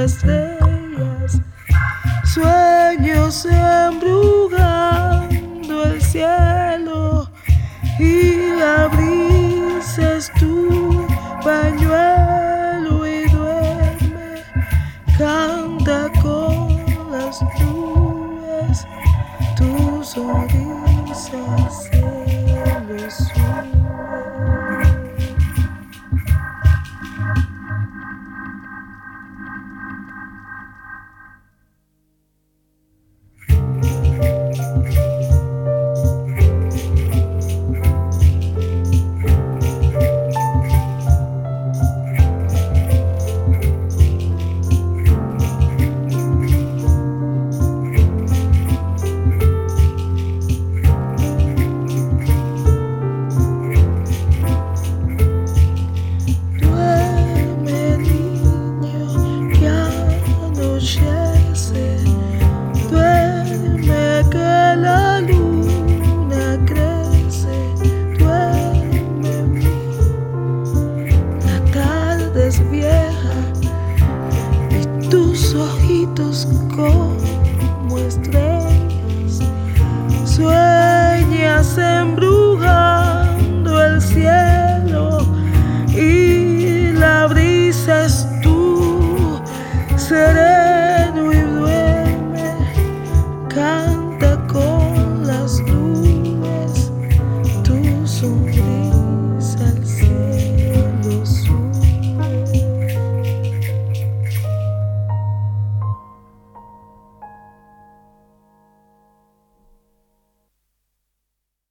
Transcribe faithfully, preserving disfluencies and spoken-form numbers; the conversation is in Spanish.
estrellas, sueños embrujando el cielo, y abrises tu pañuelo y duerme, canta con las nubes, tu sonrisa se le sube. Duerme que la luna crece, duerme la tarde es vieja y tus ojitos como estrellas, sueñas embrujadas.